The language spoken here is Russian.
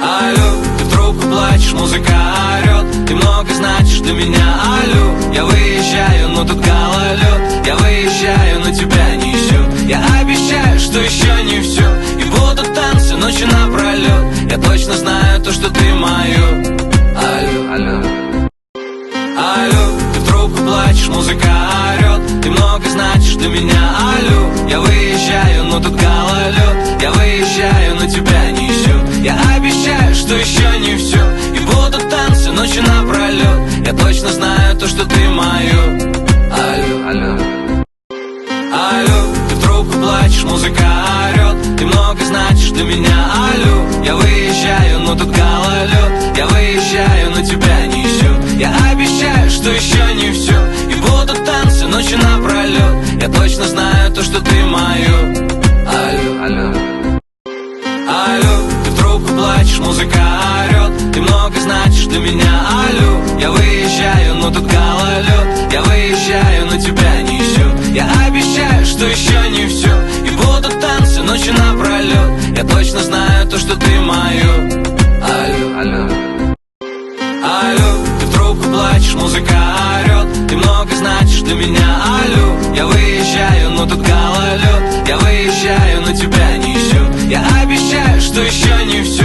Алло, ты в трубку плачешь, музыка орет. Ты много значишь для меня, алло. Я выезжаю, но тут гололед. Я выезжаю, но тебя несет. Я обещаю, что еще не все. И будут танцы ночью напролет. Я точно знаю то, что ты мое. Алло, алло. Алло, ты в трубку плачешь, музыка орет. Ты много значишь для меня, алло. Я выезжаю, но тут гололед. Я выезжаю, но тебя несет. Я обещаю, что еще не все. И будут танцы ночью напролет. Я точно знаю то, что ты мое. Алло, алло. Алло, ты в трубку плачешь, музыка орет. Ты много значишь для меня, алло. Я выезжаю, но тут гололед. Я выезжаю, но тебя несет. Я обещаю, что еще не все. И будут танцы ночью напролет. Я точно знаю то, что ты мое. Алло, алло. Алло, ты в трубку плачешь, музыка орет. Ты много значишь для меня, алло. Я выезжаю, но тут гололед. Я выезжаю, но тебя несет. Я обещаю, что еще не все. И будут танцы ночью напролет. Я точно знаю то, что ты мое. Алло, алло. Алло, ты в трубку плачешь, музыка орет. Ты много значишь для меня, алло. Я выезжаю, но тут гололед. Я выезжаю, но тебя не